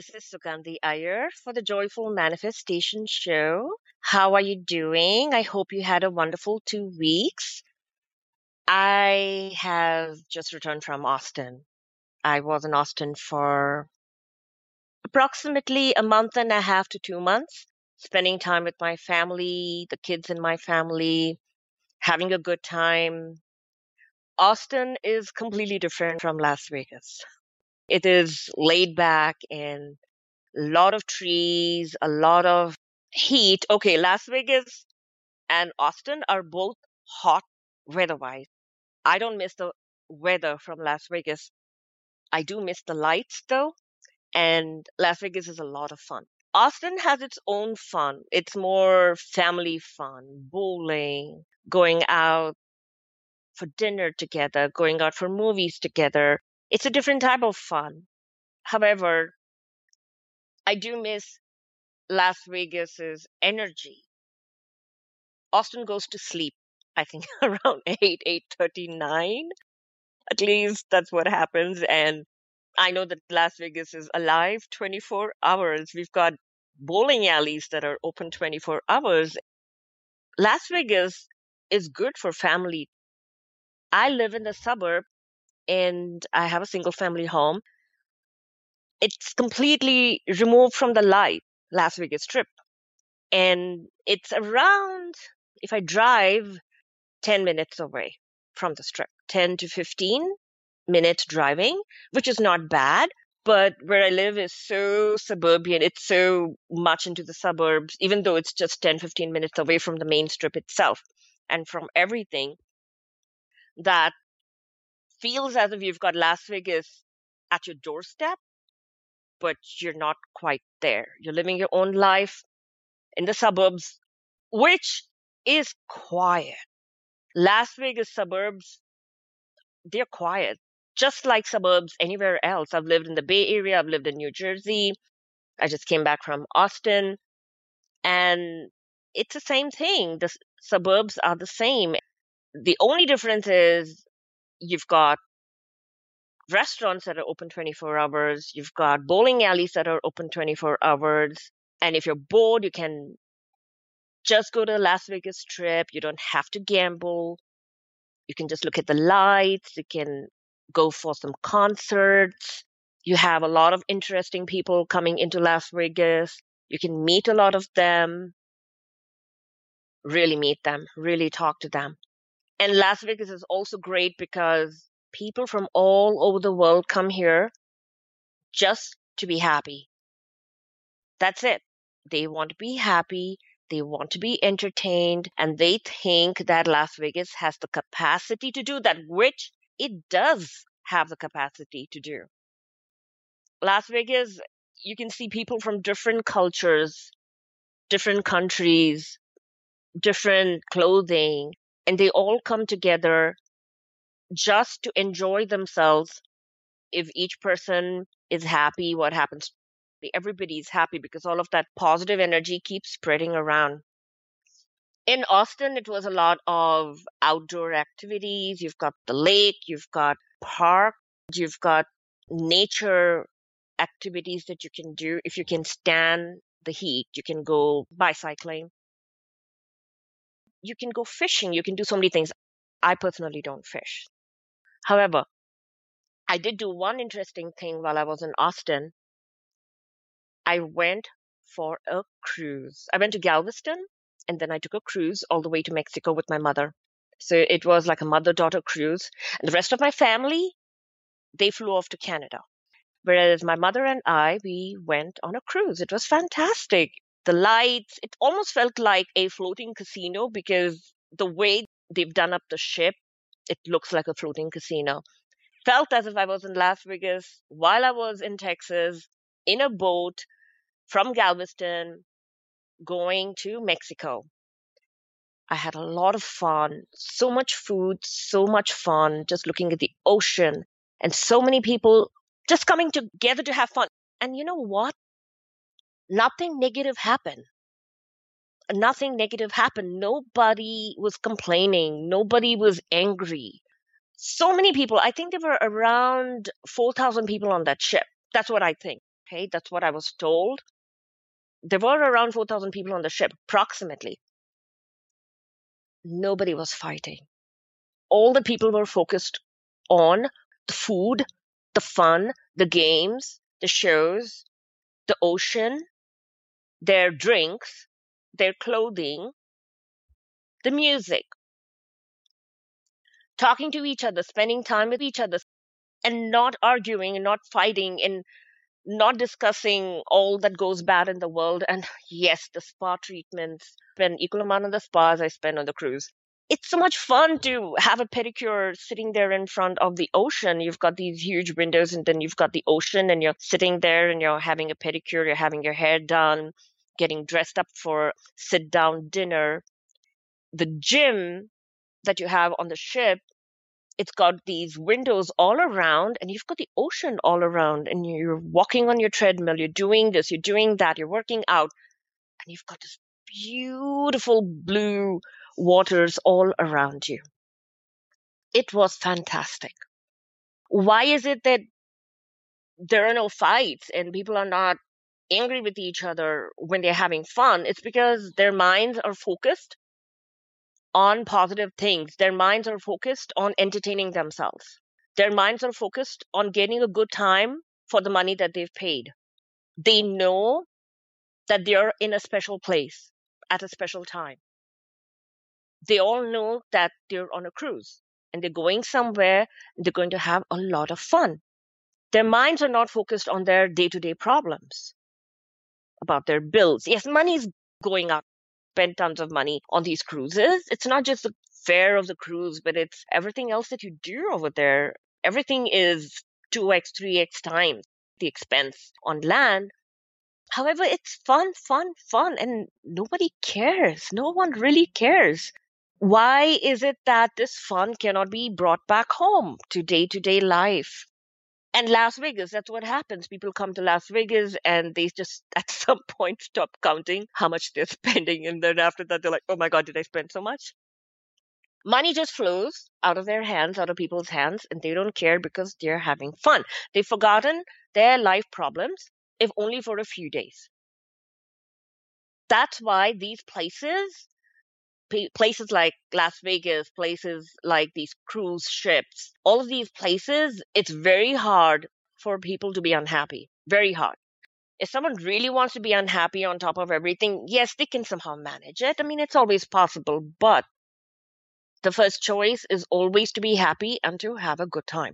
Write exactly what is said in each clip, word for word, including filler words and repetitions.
this is Sugandhi Iyer for the Joyful Manifestation Show. How are you doing? I hope you had a wonderful two weeks. I have just returned from Austin. I was in Austin for approximately a month and a half to two months, spending time with my family, the kids in my family, having a good time. Austin is completely different from Las Vegas. It is laid back and a lot of trees, a lot of heat. Okay, Las Vegas and Austin are both hot weather-wise. I don't miss the weather from Las Vegas. I do miss the lights though, and Las Vegas is a lot of fun. Austin has its own fun. It's more family fun, bowling, going out for dinner together, going out for movies together. It's a different type of fun. However, I do miss Las Vegas's energy. Austin goes to sleep, I think around eight, eight thirty, nine. At least that's what happens. And I know that Las Vegas is alive twenty-four hours. We've got bowling alleys that are open twenty-four hours. Las Vegas is good for family. I live in the suburb and I have a single family home. It's completely removed from the light, Las Vegas Strip. And it's around, if I drive, ten minutes away from the strip, ten to fifteen minutes driving, which is not bad. But where I live is so suburban. It's so much into the suburbs, even though it's just ten, fifteen minutes away from the main strip itself and from everything, that feels as if you've got Las Vegas at your doorstep, but you're not quite there. You're living your own life in the suburbs, which is quiet. Las Vegas suburbs, they're quiet, just like suburbs anywhere else. I've lived in the Bay Area, I've lived in New Jersey. I just came back from Austin, and it's the same thing. The s- suburbs are the same. The only difference is you've got restaurants that are open twenty-four hours, you've got bowling alleys that are open twenty-four hours, and if you're bored, you can just go to the Las Vegas Strip. You don't have to gamble. You can just look at the lights. You can go for some concerts. You have a lot of interesting people coming into Las Vegas. You can meet a lot of them, really meet them, really talk to them. And Las Vegas is also great because people from all over the world come here just to be happy. That's it. They want to be happy. They want to be entertained, and they think that Las Vegas has the capacity to do that, which it does have the capacity to do. Las Vegas, you can see people from different cultures, different countries, different clothing, and they all come together just to enjoy themselves. If each person is happy, what happens? Everybody's happy because all of that positive energy keeps spreading around. In Austin, it was a lot of outdoor activities. You've got the lake, you've got park, you've got nature activities that you can do. If you can stand the heat, you can go bicycling, you can go fishing, you can do so many things. I personally don't fish. However, I did do one interesting thing while I was in Austin. I went for a cruise. I went to Galveston and then I took a cruise all the way to Mexico with my mother. So it was like a mother-daughter cruise. And the rest of my family, they flew off to Canada. Whereas my mother and I, we went on a cruise. It was fantastic. The lights, it almost felt like a floating casino because the way they've done up the ship, it looks like a floating casino. Felt as if I was in Las Vegas while I was in Texas in a boat from Galveston going to Mexico. I had a lot of fun, so much food, so much fun, just looking at the ocean and so many people just coming together to have fun. And you know what? Nothing negative happened. Nothing negative happened. Nobody was complaining. Nobody was angry. So many people, I think there were around four thousand people on that ship. That's what I think. paid. That's what I was told. There were around four thousand people on the ship, approximately. Nobody was fighting. All the people were focused on the food, the fun, the games, the shows, the ocean, their drinks, their clothing, the music, talking to each other, spending time with each other, and not arguing and not fighting and not discussing all that goes bad in the world. And yes, the spa treatments, spend equal amount on the spa as I spend on the cruise. It's so much fun to have a pedicure sitting there in front of the ocean. You've got these huge windows and then you've got the ocean and you're sitting there and you're having a pedicure, you're having your hair done, getting dressed up for sit down dinner. The gym that you have on the ship, it's got these windows all around and you've got the ocean all around and you're walking on your treadmill, you're doing this, you're doing that, you're working out, and you've got this beautiful blue waters all around you. It was fantastic. Why is it that there are no fights and people are not angry with each other when they're having fun? It's because their minds are focused on positive things. Their minds are focused on entertaining themselves. Their minds are focused on getting a good time for the money that they've paid. They know that they're in a special place at a special time. They all know that they're on a cruise and they're going somewhere and they're going to have a lot of fun. Their minds are not focused on their day-to-day problems, about their bills. Yes, money's going up. Spend tons of money on these cruises. It's not just the fare of the cruise, but it's everything else that you do over there. Everything is two x, three x times the expense on land. However, it's fun, fun, fun, and nobody cares. No one really cares. Why is it that this fun cannot be brought back home to day-to-day life? And Las Vegas, that's what happens. People come to Las Vegas and they just at some point stop counting how much they're spending. And then after that, they're like, oh my God, did I spend so much? Money just flows out of their hands, out of people's hands, and they don't care because they're having fun. They've forgotten their life problems, if only for a few days. That's why these places, places like Las Vegas, places like these cruise ships, all of these places, it's very hard for people to be unhappy. Very hard. If someone really wants to be unhappy on top of everything, yes, they can somehow manage it. I mean, it's always possible, but the first choice is always to be happy and to have a good time.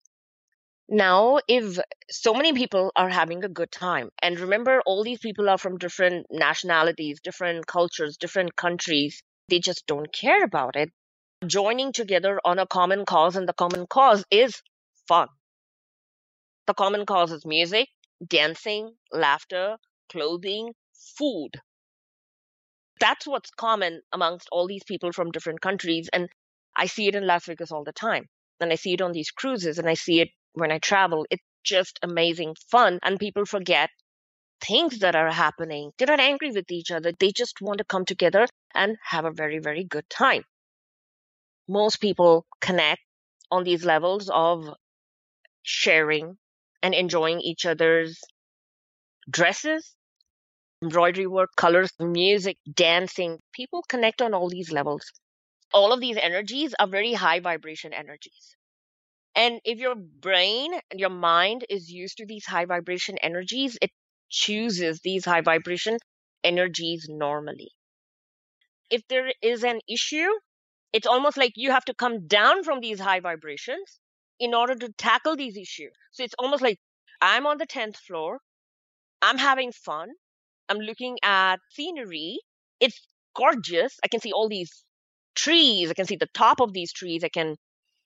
Now, if so many people are having a good time, and remember, all these people are from different nationalities, different cultures, different countries, they just don't care about it. Joining together on a common cause, and the common cause is fun. The common cause is music, dancing, laughter, clothing, food. That's what's common amongst all these people from different countries. And I see it in Las Vegas all the time. And I see it on these cruises and I see it when I travel. It's just amazing fun. And people forget things that are happening. They're not angry with each other. They just want to come together and have a very, very good time. Most people connect on these levels of sharing and enjoying each other's dresses, embroidery work, colors, music, dancing. People connect on all these levels. All of these energies are very high vibration energies. And if your brain and your mind is used to these high vibration energies, it chooses these high vibration energies normally. If there is an issue, it's almost like you have to come down from these high vibrations in order to tackle these issues. So it's almost like I'm on the tenth floor. I'm having fun. I'm looking at scenery. It's gorgeous. I can see all these trees. I can see the top of these trees. I can,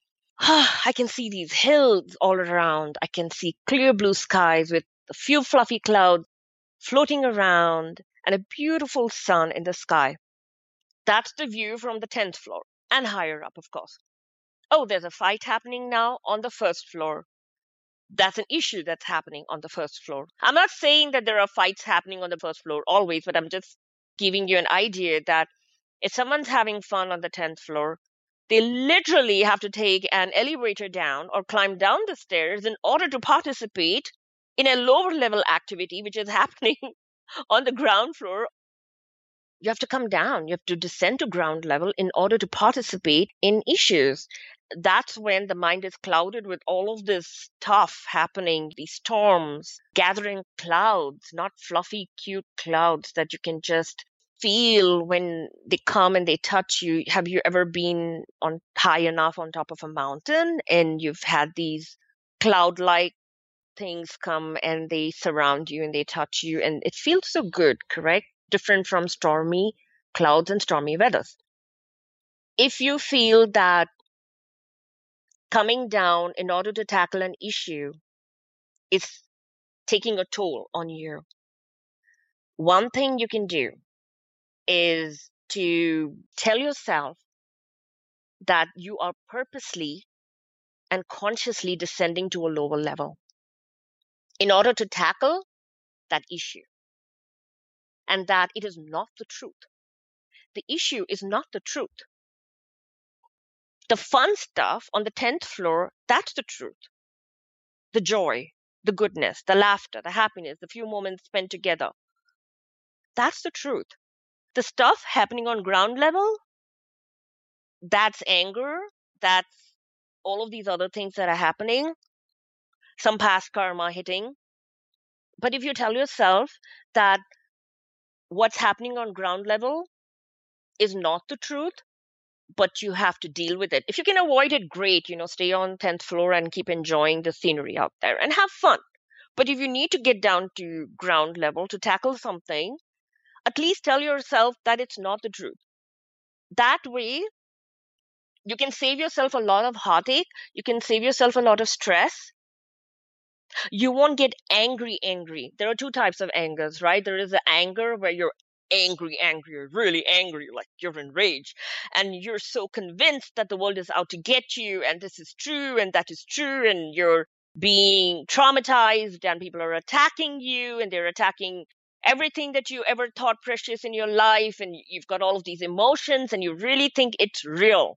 I can see these hills all around. I can see clear blue skies with a few fluffy clouds floating around and a beautiful sun in the sky. That's the view from the tenth floor and higher up, of course. Oh, there's a fight happening now on the first floor. That's an issue that's happening on the first floor. I'm not saying that there are fights happening on the first floor always, but I'm just giving you an idea that if someone's having fun on the tenth floor, they literally have to take an elevator down or climb down the stairs in order to participate In a lower level activity, which is happening on the ground floor, you have to come down. You have to descend to ground level in order to participate in issues. That's when the mind is clouded with all of this stuff happening, these storms, gathering clouds, not fluffy, cute clouds that you can just feel when they come and they touch you. Have you ever been on high enough on top of a mountain and you've had these cloud-like things come and they surround you and they touch you and it feels so good, correct? Different from stormy clouds and stormy weathers. If you feel that coming down in order to tackle an issue is taking a toll on you, one thing you can do is to tell yourself that you are purposely and consciously descending to a lower level in order to tackle that issue, and that it is not the truth. The issue is not the truth. The fun stuff on the tenth floor, that's the truth. The joy, the goodness, the laughter, the happiness, the few moments spent together. That's the truth. The stuff happening on ground level, that's anger, that's all of these other things that are happening, some past karma hitting. But if you tell yourself that what's happening on ground level is not the truth, but you have to deal with it. If you can avoid it, great, you know, stay on tenth floor and keep enjoying the scenery out there and have fun. But if you need to get down to ground level to tackle something, at least tell yourself that it's not the truth. That way, you can save yourself a lot of heartache. You can save yourself a lot of stress. You won't get angry, angry. There are two types of angers, right? There is the anger where you're angry, angry, you're really angry, like you're enraged, and you're so convinced that the world is out to get you, and this is true, and that is true, and you're being traumatized, and people are attacking you, and they're attacking everything that you ever thought precious in your life, and you've got all of these emotions, and you really think it's real.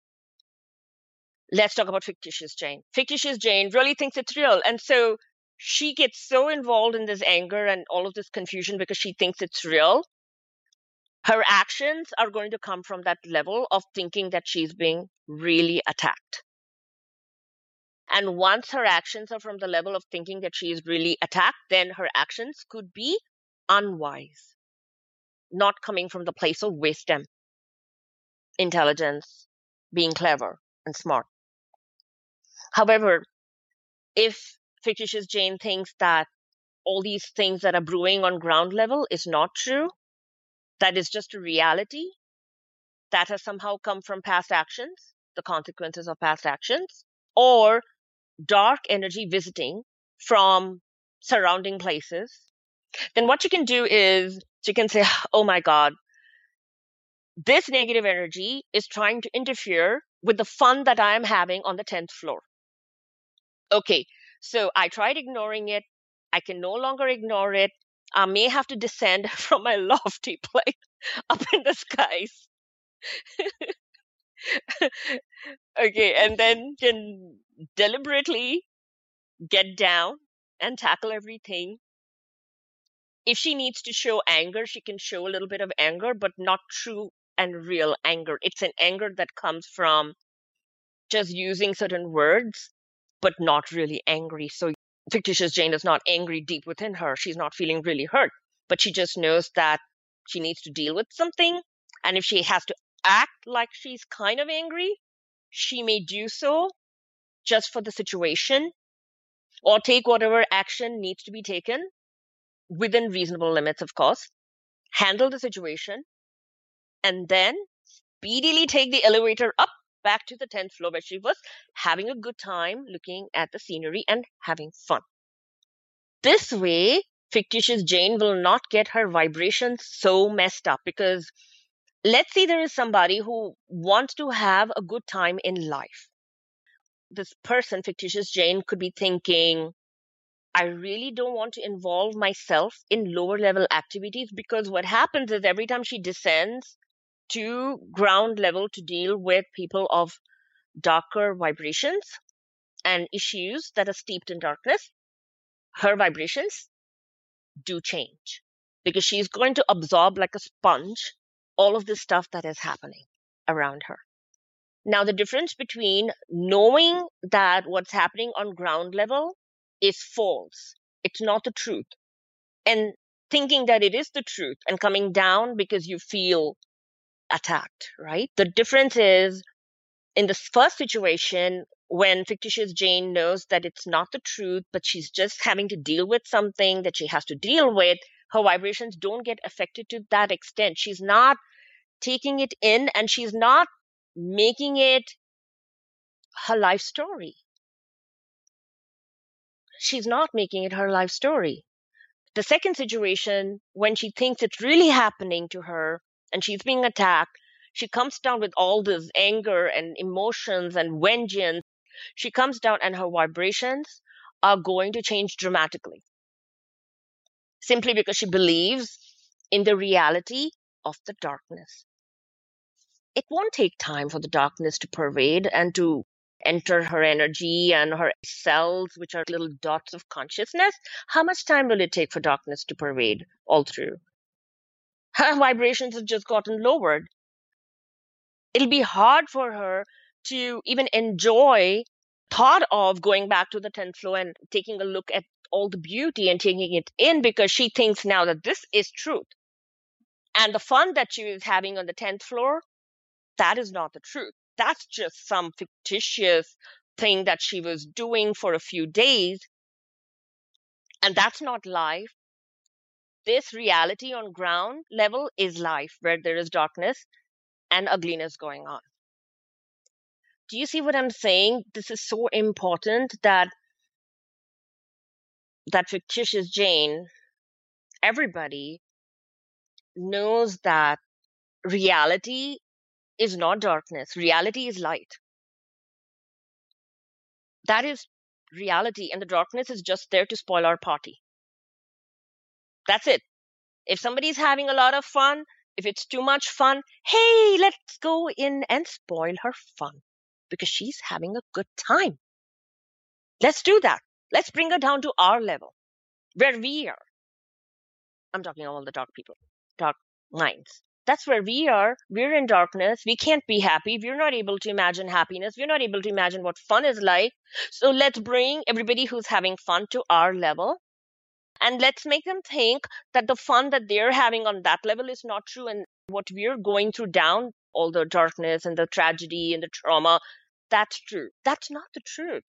Let's talk about fictitious Jane. Fictitious Jane really thinks it's real, and so she gets so involved in this anger and all of this confusion because she thinks it's real. Her actions are going to come from that level of thinking that she's being really attacked. And once her actions are from the level of thinking that she is really attacked, then her actions could be unwise, not coming from the place of wisdom, intelligence, being clever and smart. However, if fictitious Jane thinks that all these things that are brewing on ground level is not true, that is just a reality that has somehow come from past actions, the consequences of past actions, or dark energy visiting from surrounding places, then what you can do is you can say, oh my God, this negative energy is trying to interfere with the fun that I am having on the tenth floor. Okay, so I tried ignoring it. I can no longer ignore it. I may have to descend from my lofty place up in the skies. Okay, and then can deliberately get down and tackle everything. If she needs to show anger, she can show a little bit of anger, but not true and real anger. It's an anger that comes from just using certain words, but not really angry. So fictitious Jane is not angry deep within her. She's not feeling really hurt, but she just knows that she needs to deal with something. And if she has to act like she's kind of angry, she may do so just for the situation, or take whatever action needs to be taken within reasonable limits, of course, handle the situation, and then speedily take the elevator up back to the tenth floor where she was having a good time looking at the scenery and having fun. This way, fictitious Jane will not get her vibrations so messed up, because let's say there is somebody who wants to have a good time in life. This person, fictitious Jane, could be thinking, I really don't want to involve myself in lower level activities, because what happens is every time she descends to ground level to deal with people of darker vibrations and issues that are steeped in darkness, her vibrations do change because she's going to absorb like a sponge all of the stuff that is happening around her. Now, the difference between knowing that what's happening on ground level is false, it's not the truth, and thinking that it is the truth and coming down because you feel attacked, right? The difference is in the first situation, when fictitious Jane knows that it's not the truth, but she's just having to deal with something that she has to deal with, her vibrations don't get affected to that extent. She's not taking it in and she's not making it her life story. She's not making it her life story. The second situation, when she thinks it's really happening to her and she's being attacked, she comes down with all this anger and emotions and vengeance. She comes down and her vibrations are going to change dramatically. Simply because she believes in the reality of the darkness. It won't take time for the darkness to pervade and to enter her energy and her cells, which are little dots of consciousness. How much time will it take for darkness to pervade all through? Her vibrations have just gotten lowered. It'll be hard for her to even enjoy thought of going back to the tenth floor and taking a look at all the beauty and taking it in, because she thinks now that this is truth. And the fun that she is having on the tenth floor, that is not the truth. That's just some fictitious thing that she was doing for a few days. And that's not life. This reality on ground level is life, where there is darkness and ugliness going on. Do you see what I'm saying? This is so important that that fictitious Jane, everybody knows that reality is not darkness. Reality is light. That is reality, and the darkness is just there to spoil our party. That's it. If somebody's having a lot of fun, if it's too much fun, hey, let's go in and spoil her fun because she's having a good time. Let's do that. Let's bring her down to our level where we are. I'm talking all the dark people, dark minds. That's where we are. We're in darkness. We can't be happy. We're not able to imagine happiness. We're not able to imagine what fun is like. So let's bring everybody who's having fun to our level. And let's make them think that the fun that they're having on that level is not true. And what we're going through down, all the darkness and the tragedy and the trauma, that's true. That's not the truth.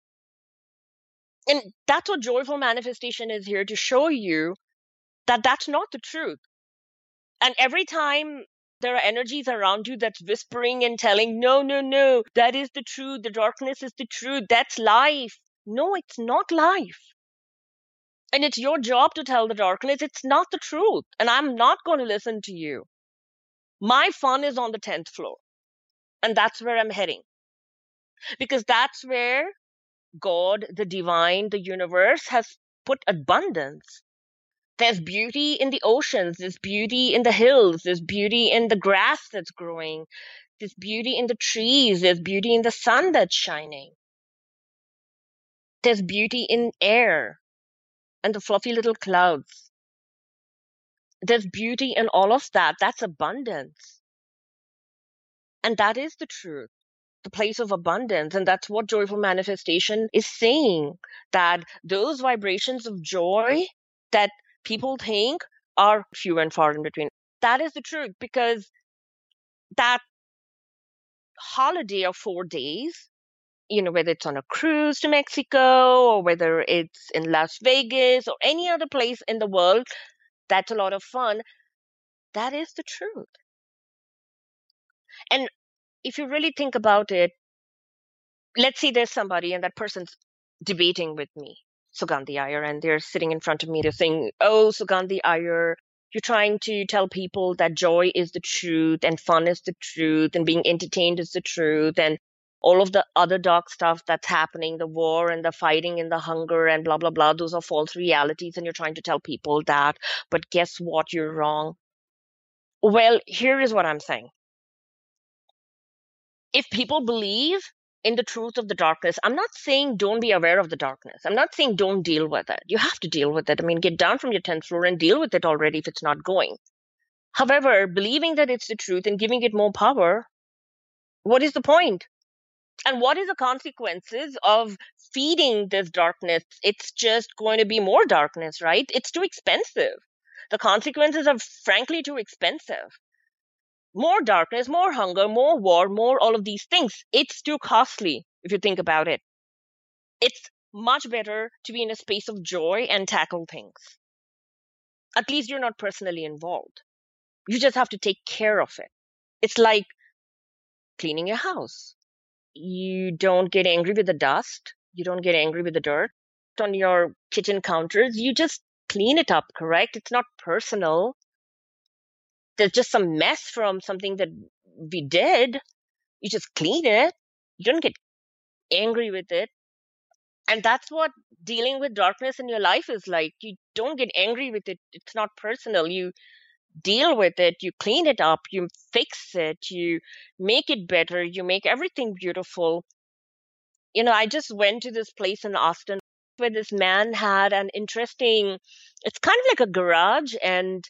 And that's what joyful manifestation is here to show you, that that's not the truth. And every time there are energies around you that's whispering and telling, no, no, no, that is the truth. The darkness is the truth. That's life. No, it's not life. And it's your job to tell the darkness it's not the truth. And I'm not going to listen to you. My fun is on the tenth floor. And that's where I'm heading. Because that's where God, the divine, the universe has put abundance. There's beauty in the oceans. There's beauty in the hills. There's beauty in the grass that's growing. There's beauty in the trees. There's beauty in the sun that's shining. There's beauty in air and the fluffy little clouds. There's beauty in all of that. That's abundance. And that is the truth, the place of abundance. And that's what joyful manifestation is saying, that those vibrations of joy that people think are few and far in between. That is the truth, because that holiday of four days, you know, whether it's on a cruise to Mexico or whether it's in Las Vegas or any other place in the world, that's a lot of fun. That is the truth. And if you really think about it, let's say there's somebody and that person's debating with me, Sugandhi Iyer, and they're sitting in front of me. They're saying, oh, Sugandhi Iyer, you're trying to tell people that joy is the truth and fun is the truth and being entertained is the truth, and all of the other dark stuff that's happening, the war and the fighting and the hunger and blah, blah, blah, those are false realities, and you're trying to tell people that. But guess what? You're wrong. Well, here is what I'm saying. If people believe in the truth of the darkness. I'm not saying don't be aware of the darkness. I'm not saying don't deal with it. You have to deal with it. I mean, get down from your tenth floor and deal with it already if it's not going. However, believing that it's the truth and giving it more power, what is the point? And what is the consequences of feeding this darkness? It's just going to be more darkness, right? It's too expensive. The consequences are frankly too expensive. More darkness, more hunger, more war, more all of these things. It's too costly if you think about it. It's much better to be in a space of joy and tackle things. At least you're not personally involved. You just have to take care of it. It's like cleaning your house. You don't get angry with the dust. You don't get angry with the dirt on your kitchen counters. You just clean it up, correct? It's not personal. There's just some mess from something that we did. You just clean it. You don't get angry with it. And that's what dealing with darkness in your life is like. You don't get angry with it. It's not personal. You deal with it. You clean it up. You fix it. You make it better. You make everything beautiful. You know, I just went to this place in Austin where this man had an interesting, it's kind of like a garage, and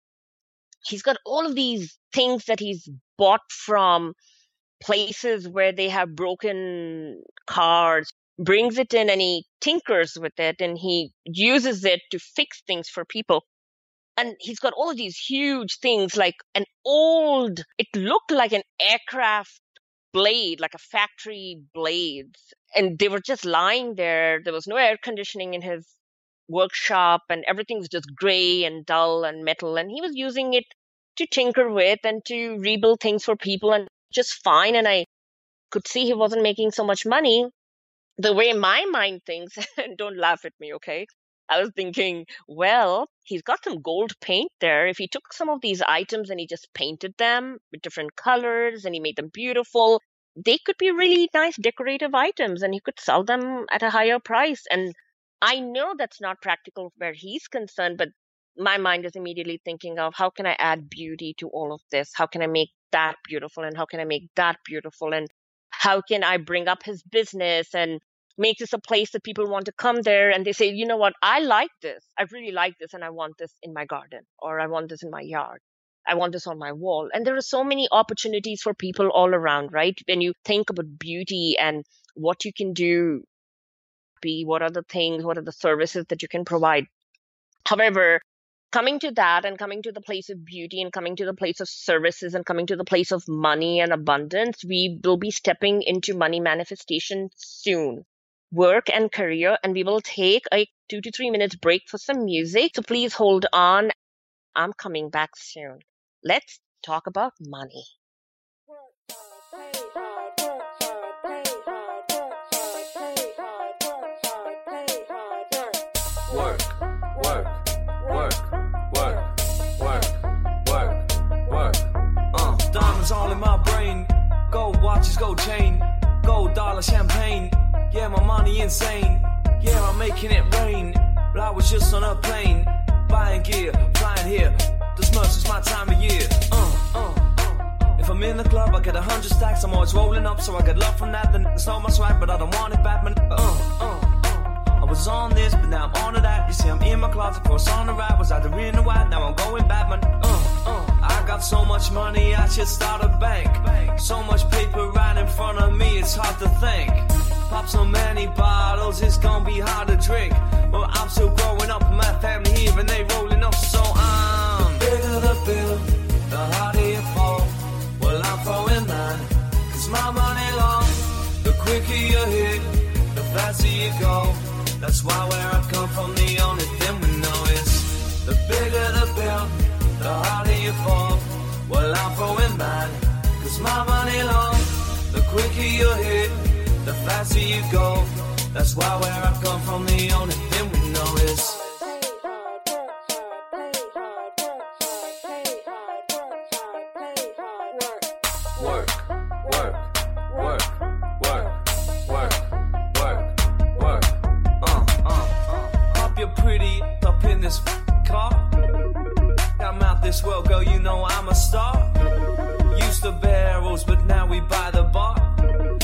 he's got all of these things that he's bought from places where they have broken cars, brings it in and he tinkers with it and he uses it to fix things for people. And he's got all of these huge things, like an old, it looked like an aircraft blade, like a factory blades. And they were just lying there. There was no air conditioning in his workshop and everything was just gray and dull and metal. And he was using it to tinker with and to rebuild things for people, and just fine. And I could see he wasn't making so much money. The way my mind thinks, and don't laugh at me, okay? I was thinking, well, he's got some gold paint there. If he took some of these items and he just painted them with different colors and he made them beautiful, they could be really nice decorative items and he could sell them at a higher price. And I know that's not practical where he's concerned, but my mind is immediately thinking of how can I add beauty to all of this? How can I make that beautiful? And how can I make that beautiful? And how can I bring up his business and make this a place that people want to come there and they say, you know what, I like this. I really like this and I want this in my garden, or I want this in my yard. I want this on my wall. And there are so many opportunities for people all around, right? When you think about beauty and what you can do, be what are the things, what are the services that you can provide. However, coming to that and coming to the place of beauty and coming to the place of services and coming to the place of money and abundance, we will be stepping into money manifestation soon. Work and career, and we will take a two to three minutes break for some music. So please hold on. I'm coming back soon. Let's talk about money. Work, work, work, work, work, work, work. Uh, diamonds all in my brain. Gold watches, gold chain, gold dollar champagne. Yeah, my money insane. Yeah, I'm making it rain. But I was just on a plane, buying gear, flying here. This much is my time of year. Uh, uh, uh. If I'm in the club, I get a hundred stacks. I'm always rolling up, so I get love from that. The niggas know my swag, but I don't want it back, man. Uh, uh, uh. I was on this, but now I'm on to that. You see, I'm in my closet for a song to rap. Was either in or out, now I'm going back, man. Uh, uh. I got so much money, I should start a bank. So much paper right in front of me, it's hard to think. Pop so many bottles, it's gonna be hard to drink. Well, I'm still growing up, and my family here, and they rolling up, so I'm bigger the bill, the harder you fall. Well, I'm throwing mine, cause my money long. The quicker you hit, the faster you go. That's why where I come from, the only thing we know is the bigger the bill, the harder you fall. Well, I'm throwing mine, cause my money long. The quicker you hit, the faster you go. That's why where I come from, the only thing we know is work, work, work, work, work, work, work. Uh, uh, uh. Hope you're pretty up in this car. I'm out this world, girl, you know I'm a star. Used to barrels, but now we buy the bar.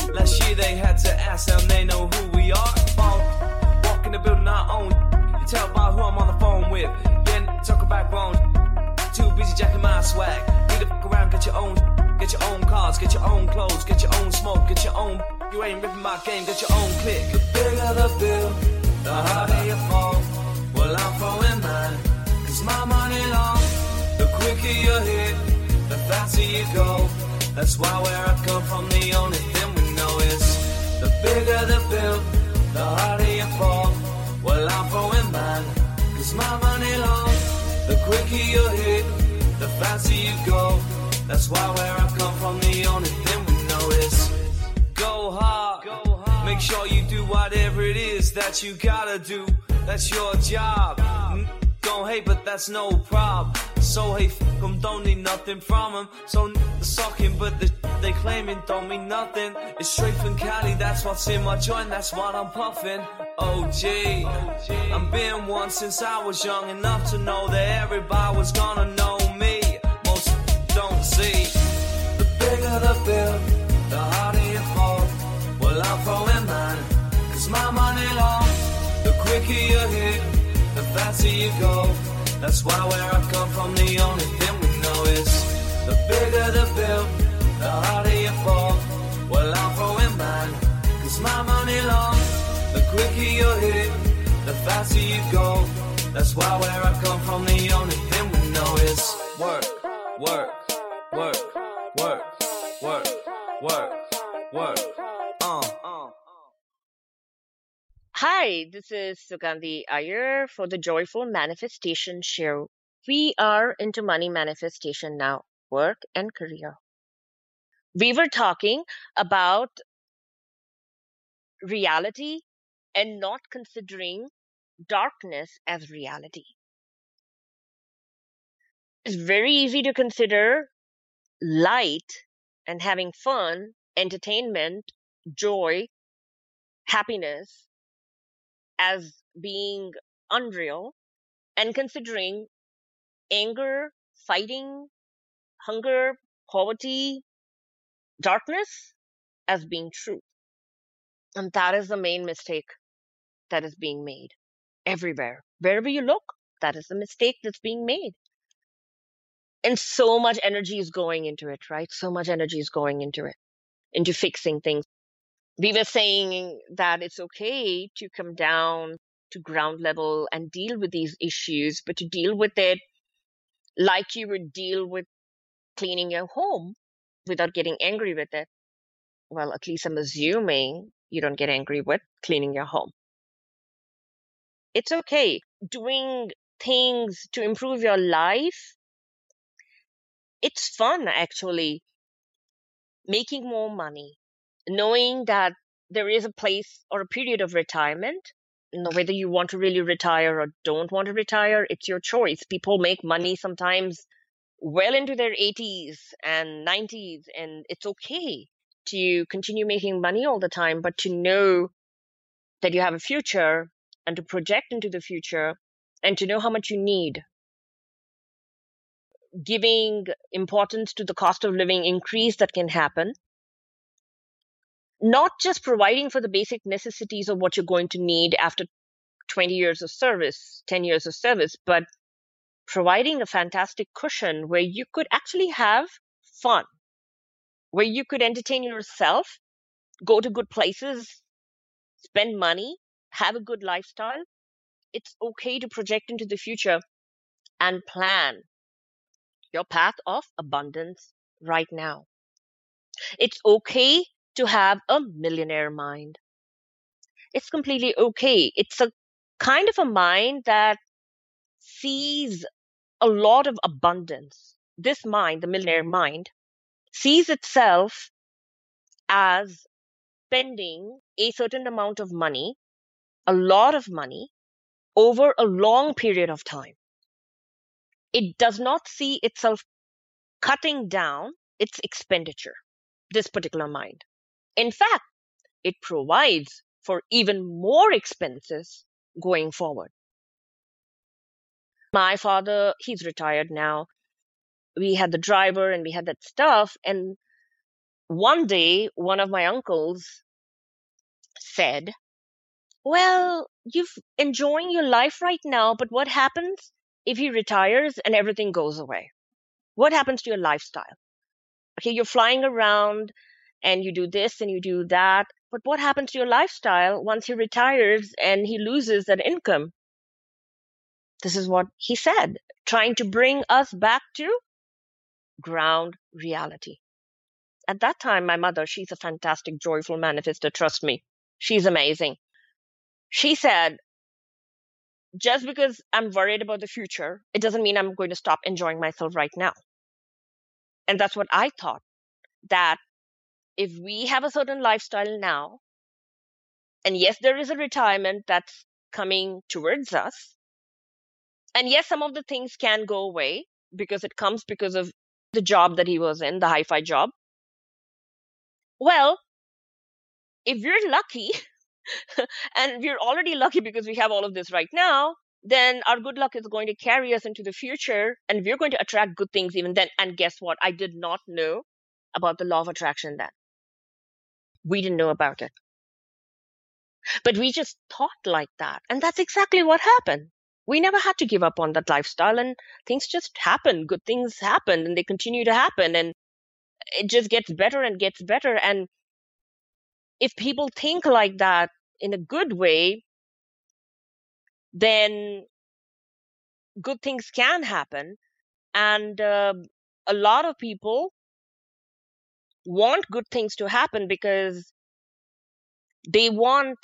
Last year they had to ask them, they know who we are. Ball, walk in the building I own. You tell by who I'm on the phone with. Then talk about grown. Too busy jacking my swag. Need to fuck around, get your own. Get your own cars, get your own clothes, get your own smoke, get your own. You ain't ripping my game, get your own click. The bigger the bill, the harder you fall. Well, I'm throwing mine, cause my money long. The quicker you hit, the faster you go. That's why where I come from, the only thing we know is the bigger the bill, the harder you fall. Well, I'm throwing mine, cause my money long. The quicker you hit, the faster you go. That's why where I come from, the only thing we know is go hard. Go hard. Make sure you do whatever it is that you gotta do. That's your job. Don't hate, but that's no problem. So hey, f them, don't need nothing from them. So sucking, but the they claiming don't mean nothing. It's straight from Cali, that's what's in my joint, that's what I'm puffing. O G, I'm been one since I was young enough to know that everybody was gonna know me. Most don't see. The bigger the bill, the harder you fall. Well, I'm throwing mine, cause my money long. The quicker you hit, the faster you go. That's why where I come from, the only thing we know is the bigger the bill, the harder you fall. Well, I'm throwing mine, cause my money long. The quicker you hit, the faster you go. That's why where I come from, the only thing we know is work, work, work, work, work, work, work. Uh, uh. Hi, this is Sugandhi Iyer for the Joyful Manifestation Show. We are into money manifestation now, work and career. We were talking about reality and not considering darkness as reality. It's very easy to consider light and having fun, entertainment, joy, happiness as being unreal, and considering anger, fighting, hunger, poverty, darkness as being true. And that is the main mistake that is being made everywhere. Wherever you look, that is the mistake that's being made. And so much energy is going into it, right? So much energy is going into it, into fixing things. We were saying that it's okay to come down to ground level and deal with these issues, but to deal with it like you would deal with cleaning your home without getting angry with it. Well, at least I'm assuming you don't get angry with cleaning your home. It's okay. Doing things to improve your life, it's fun actually. Making more money, knowing that there is a place or a period of retirement, you know, whether you want to really retire or don't want to retire, it's your choice. People make money sometimes well into their eighties and nineties, and it's okay to continue making money all the time, but to know that you have a future and to project into the future and to know how much you need. Giving importance to the cost of living increase that can happen. Not just providing for the basic necessities of what you're going to need after twenty years of service, ten years of service, but providing a fantastic cushion where you could actually have fun, where you could entertain yourself, go to good places, spend money, have a good lifestyle. It's okay to project into the future and plan your path of abundance right now. It's okay to have a millionaire mind. It's completely okay. It's a kind of a mind that sees a lot of abundance. This mind, the millionaire mind, sees itself as spending a certain amount of money, a lot of money, over a long period of time. It does not see itself cutting down its expenditure, this particular mind. In fact, it provides for even more expenses going forward. My father, he's retired now. We had the driver and we had that stuff. And One day, one of my uncles said, well, you're enjoying your life right now, but what happens if he retires and everything goes away? What happens to your lifestyle? Okay, you're flying around and you do this and you do that, but what happens to your lifestyle once he retires and he loses that income? This is what he said, trying to bring us back to ground reality. At that time, my mother, she's a fantastic, joyful manifester, trust me. She's amazing. She said, just because I'm worried about the future, it doesn't mean I'm going to stop enjoying myself right now. And that's what I thought, that if we have a certain lifestyle now, and yes, there is a retirement that's coming towards us, and yes, some of the things can go away because it comes because of the job that he was in, the hi-fi job. Well, if we're lucky, and we're already lucky because we have all of this right now, then our good luck is going to carry us into the future and we're going to attract good things even then. And guess what? I did not know about the law of attraction then. We didn't know about it. But we just thought like that. And that's exactly what happened. We never had to give up on that lifestyle, and things just happen. Good things happen and they continue to happen, and it just gets better and gets better. And if people think like that in a good way, then good things can happen. And uh, a lot of people want good things to happen because they want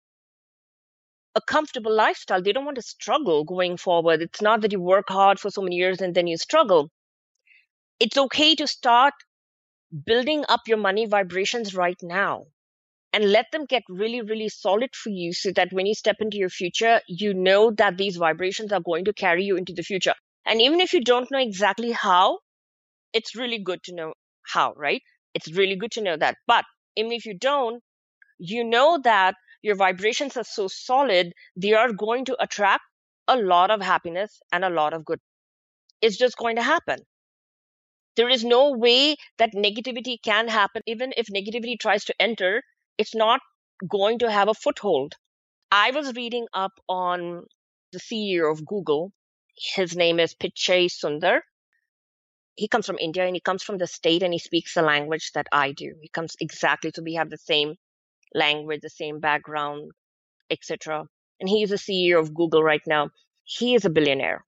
a comfortable lifestyle. They don't want to struggle going forward. It's not that you work hard for so many years and then you struggle. It's okay to start building up your money vibrations right now and let them get really, really solid for you, so that when you step into your future, you know that these vibrations are going to carry you into the future. And even if you don't know exactly how, it's really good to know how, right? It's really good to know that. But even if you don't, you know that your vibrations are so solid, they are going to attract a lot of happiness and a lot of good. It's just going to happen. There is no way that negativity can happen. Even if negativity tries to enter, it's not going to have a foothold. I was reading up on the C E O of Google. His name is Pichai Sundar. He comes from India and he comes from the state and he speaks the language that I do. He comes exactly, so we have the same language, the same background, et cetera. And he is the C E O of Google right now. He is a billionaire.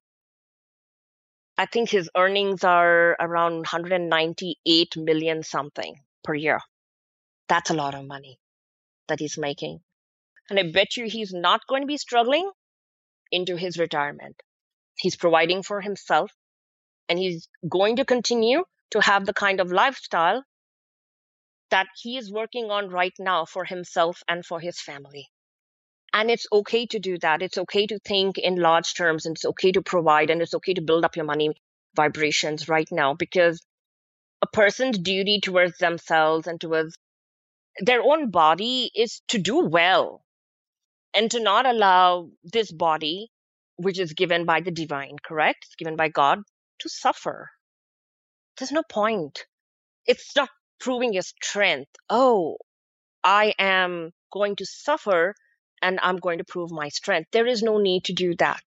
I think his earnings are around one hundred ninety-eight million something per year. That's a lot of money that he's making. And I bet you he's not going to be struggling into his retirement. He's providing for himself, and he's going to continue to have the kind of lifestyle that he is working on right now for himself and for his family. And it's okay to do that. It's okay to think in large terms, and it's okay to provide, and it's okay to build up your money vibrations right now, because a person's duty towards themselves and towards their own body is to do well and to not allow this body, which is given by the divine, correct? It's given by God, to suffer. There's no point. It's not proving your strength. Oh, I am going to suffer and I'm going to prove my strength. There is no need to do that.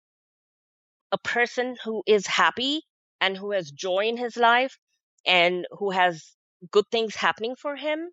A person who is happy and who has joy in his life and who has good things happening for him,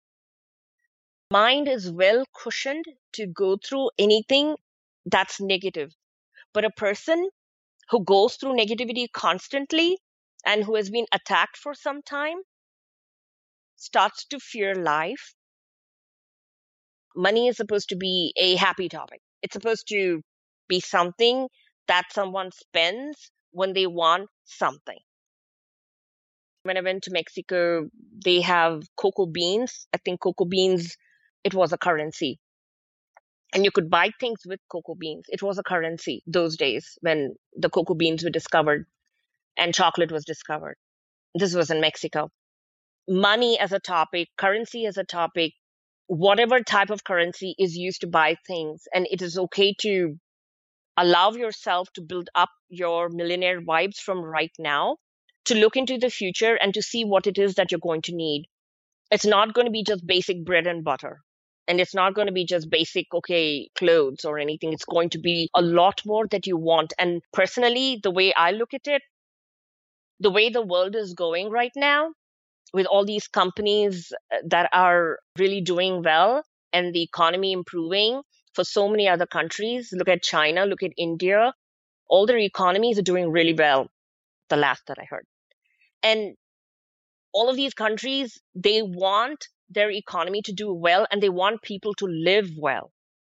mind is well cushioned to go through anything that's negative. But a person who goes through negativity constantly and who has been attacked for some time starts to fear life. Money is supposed to be a happy topic. It's supposed to be something that someone spends when they want something. When I went to Mexico, they have cocoa beans. I think cocoa beans, it was a currency. And you could buy things with cocoa beans. It was a currency those days when the cocoa beans were discovered and chocolate was discovered. This was in Mexico. Money as a topic, currency as a topic, whatever type of currency is used to buy things. And it is okay to allow yourself to build up your millionaire vibes from right now, to look into the future and to see what it is that you're going to need. It's not going to be just basic bread and butter. And it's not going to be just basic, okay, clothes or anything. It's going to be a lot more that you want. And personally, the way I look at it, the way the world is going right now, with all these companies that are really doing well and the economy improving for so many other countries, look at China, look at India, all their economies are doing really well, the last that I heard. And all of these countries, they want their economy to do well and they want people to live well.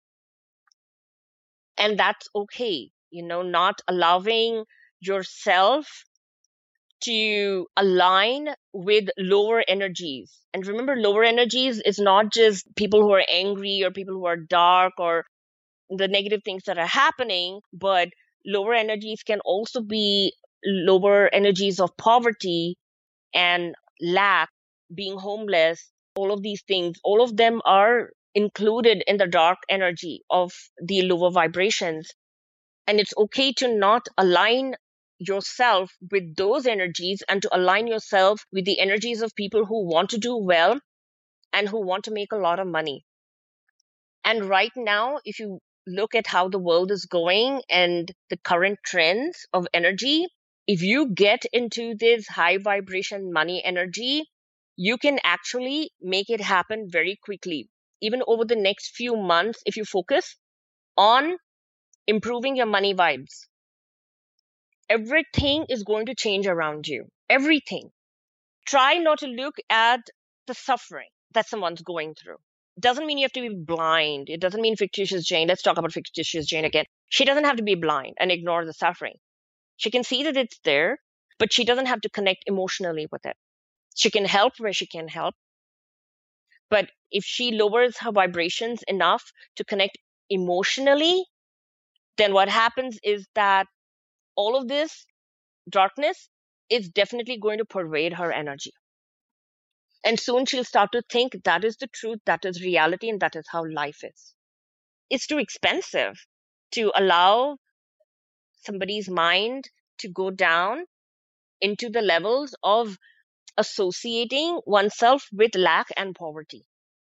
And that's okay, you know, not allowing yourself to align with lower energies. And remember, lower energies is not just people who are angry or people who are dark or the negative things that are happening, but lower energies can also be lower energies of poverty and lack, being homeless, all of these things, all of them are included in the dark energy of the lower vibrations. And it's okay to not align yourself with those energies and to align yourself with the energies of people who want to do well and who want to make a lot of money. And right now, if you look at how the world is going and the current trends of energy, if you get into this high vibration money energy, you can actually make it happen very quickly. Even over the next few months, if you focus on improving your money vibes, everything is going to change around you. Everything. Try not to look at the suffering that someone's going through. It doesn't mean you have to be blind. It doesn't mean fictitious Jane. Let's talk about fictitious Jane again. She doesn't have to be blind and ignore the suffering. She can see that it's there, but she doesn't have to connect emotionally with it. She can help where she can help. But if she lowers her vibrations enough to connect emotionally, then what happens is that all of this darkness is definitely going to pervade her energy. And soon she'll start to think that is the truth, that is reality, and that is how life is. It's too expensive to allow somebody's mind to go down into the levels of associating oneself with lack and poverty.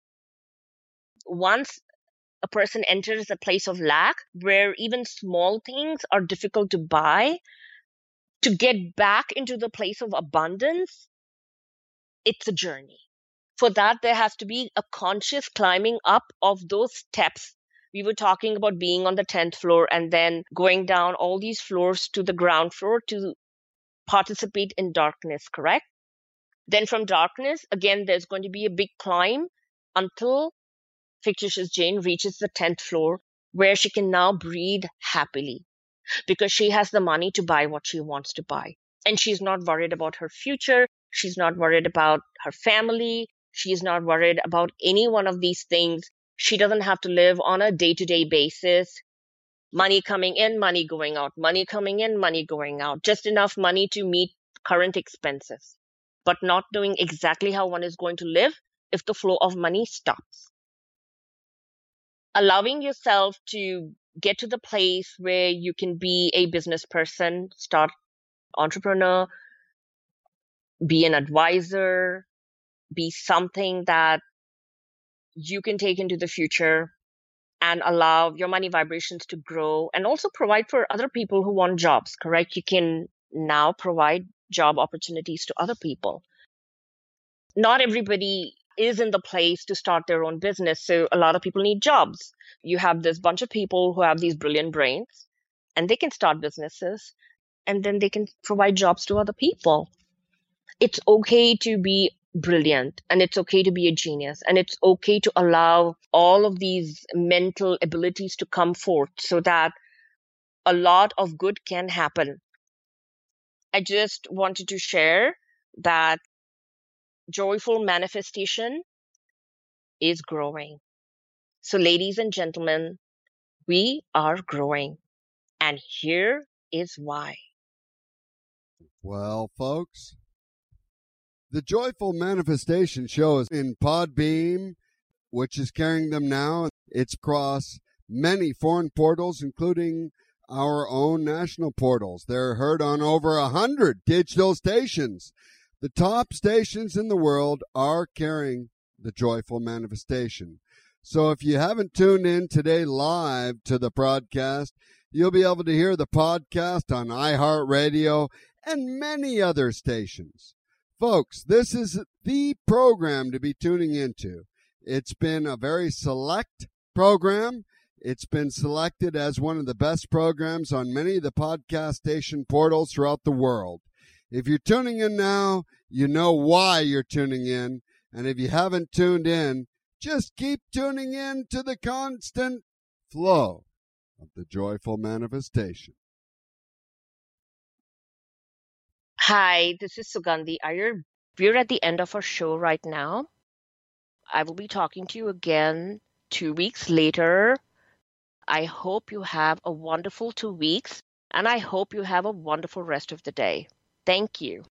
Once a person enters a place of lack where even small things are difficult to buy, to get back into the place of abundance, it's a journey. For that, there has to be a conscious climbing up of those steps. We were talking about being on the tenth floor and then going down all these floors to the ground floor to participate in darkness, correct? Then from darkness, again, there's going to be a big climb until fictitious Jane reaches the tenth floor where she can now breathe happily because she has the money to buy what she wants to buy. And she's not worried about her future. She's not worried about her family. She's not worried about any one of these things. She doesn't have to live on a day-to-day basis. Money coming in, money going out, money coming in, money going out. Just enough money to meet current expenses, but not knowing exactly how one is going to live if the flow of money stops. Allowing yourself to get to the place where you can be a business person, start entrepreneur, be an advisor, be something that you can take into the future and allow your money vibrations to grow and also provide for other people who want jobs, correct? You can now provide job opportunities to other people. Not everybody is in the place to start their own business. So a lot of people need jobs. You have this bunch of people who have these brilliant brains and they can start businesses and then they can provide jobs to other people. It's okay to be brilliant and it's okay to be a genius and it's okay to allow all of these mental abilities to come forth so that a lot of good can happen. I just wanted to share that joyful manifestation is growing. So ladies and gentlemen, we are growing and here is why. Well, folks, the Joyful Manifestation Show is in Podbeam, which is carrying them now. It's across many foreign portals, including our own national portals. They're heard on over a hundred digital stations. The top stations in the world are carrying the Joyful Manifestation. So if you haven't tuned in today live to the broadcast, you'll be able to hear the podcast on iHeartRadio and many other stations. Folks, this is the program to be tuning into. It's been a very select program. It's been selected as one of the best programs on many of the podcast station portals throughout the world. If you're tuning in now, you know why you're tuning in. And if you haven't tuned in, just keep tuning in to the constant flow of the Joyful Manifestation. Hi, this is Sugandhi Iyer. We're at the end of our show right now. I will be talking to you again two weeks later. I hope you have a wonderful two weeks, and I hope you have a wonderful rest of the day. Thank you.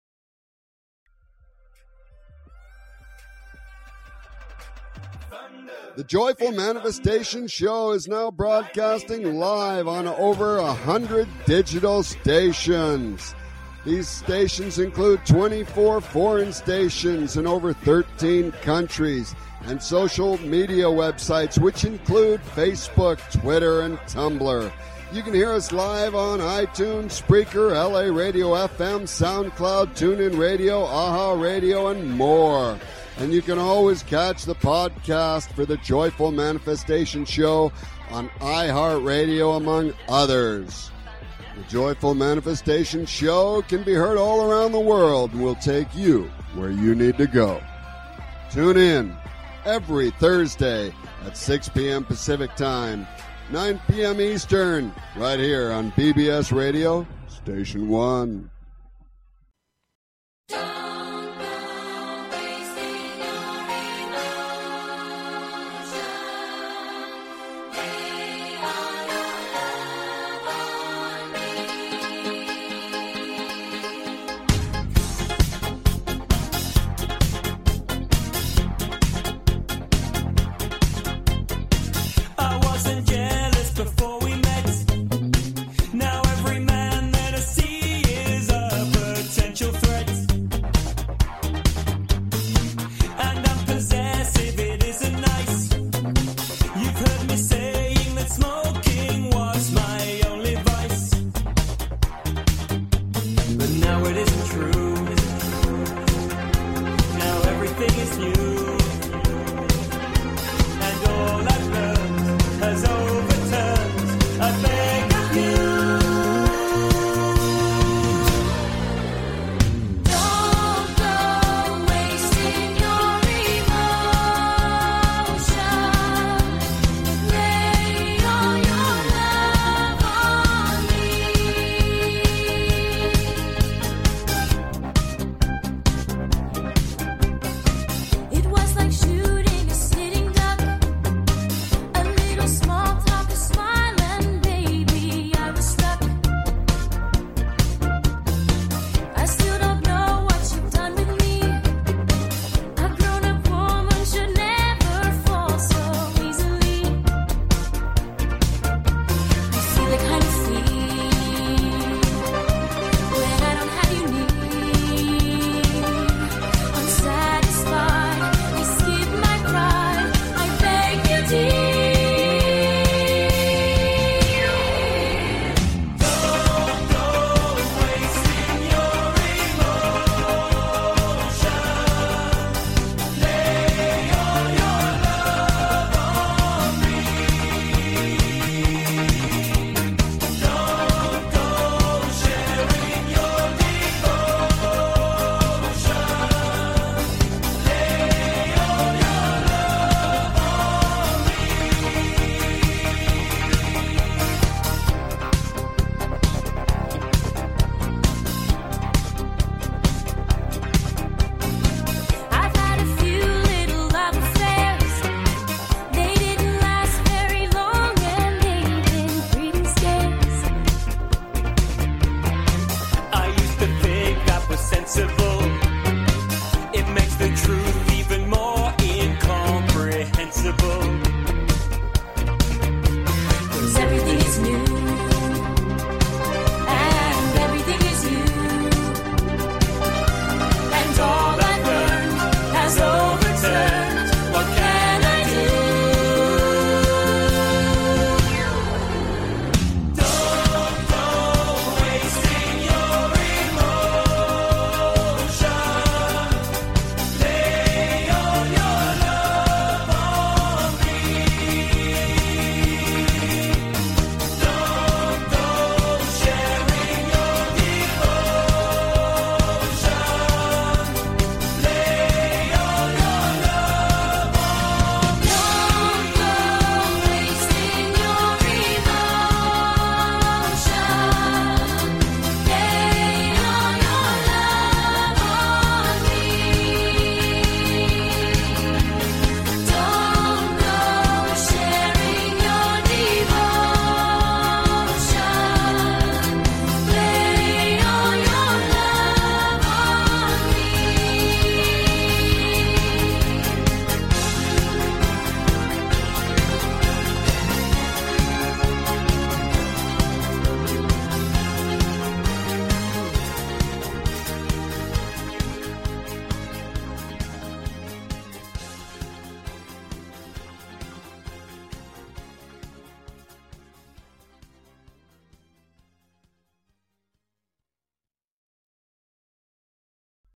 The Joyful Manifestation Show is now broadcasting live on over a hundred digital stations. These stations include twenty-four foreign stations in over thirteen countries and social media websites, which include Facebook, Twitter, and Tumblr. You can hear us live on iTunes, Spreaker, L A Radio F M, SoundCloud, TuneIn Radio, AHA Radio, and more. And you can always catch the podcast for the Joyful Manifestation Show on iHeartRadio, among others. The Joyful Manifestation Show can be heard all around the world and will take you where you need to go. Tune in every Thursday at six p.m. Pacific Time, nine p.m. Eastern, right here on B B S Radio, Station one.